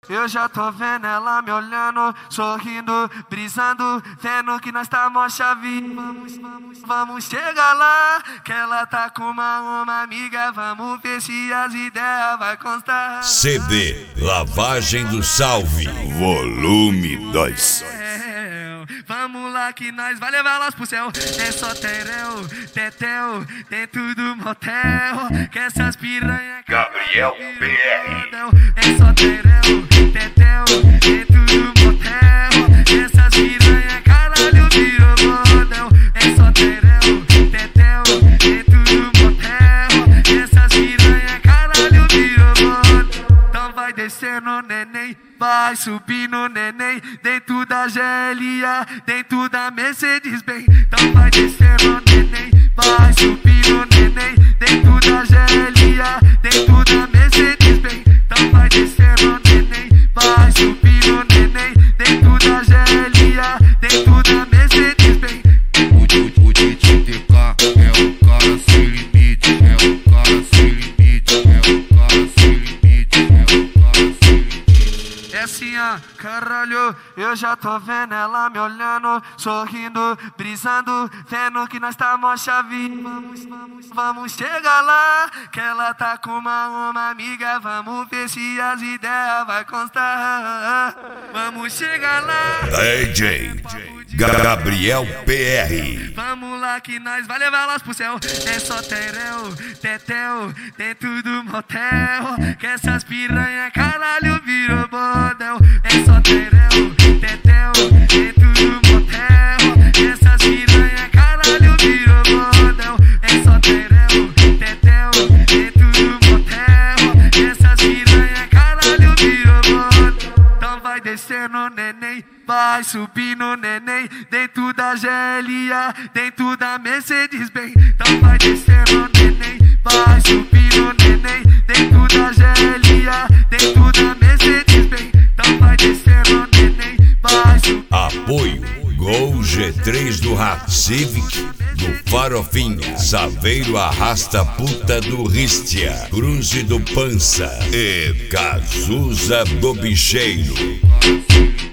Eu já tô vendo ela me olhando, sorrindo, brisando, vendo que nós tá mó chave. Vamos chegar lá, que ela tá com uma amiga. Vamos ver se as ideias vai constar. CD Lavagem do Salve, volume 2. Vamos lá que nós vai levar elas pro céu. É só terel, tetel, dentro do motel. Que essas piranha Gabriel PR. É só terel, tetel, dentro do motel. Que essas piranha caralho virou bordel. É só terel, tetel, dentro do motel. Que essas piranha caralho virou bordel. Então vai descendo neném, vai subindo neném, dentro da GLA, dentro da Mercedes-Benz. Então vai descendo neném, vai subindo neném, dentro da GLA, dentro da Mercedes-Benz. Então vai descendo neném, vai subindo neném, dentro da GLA, dentro da Mercedes-Benz. O DJTK é o cara sem limite, é o cara sem limite, é o cara sem limite, é o cara sem limite. É assim, ó, caralho, eu já tô vendo ela me olhando, sorrindo, brisando, vendo que nós tá mó chave. Vamos chegar lá, que ela tá com uma amiga. Vamos ver se as ideias vai constar. Vamos chegar lá, DJ Gabriel PR. vamos lá que nós vai levar elas pro céu. É só terel, tetel, dentro do motel. Que essas piranha caralho virou bordel. É só terel, tetel, dentro do motel. Que essas piranha caralho virou bordel. É só terel, tetel, dentro do motel. Que essas piranha caralho virou bordel. Então vai descendo neném, vai subindo neném, dentro da GLA, dentro da Mercedes-Benz. Então vai descendo neném, vai subindo neném, dentro da GLA, dentro da Mercedes-Benz. Então vai descendo neném, vai subindo. Apoio Gol G3 do Rato, Civic do Farofinha, Saveiro Arrasta Puta do Ristia, Cruz do Pança e Cazuza do Bicheiro.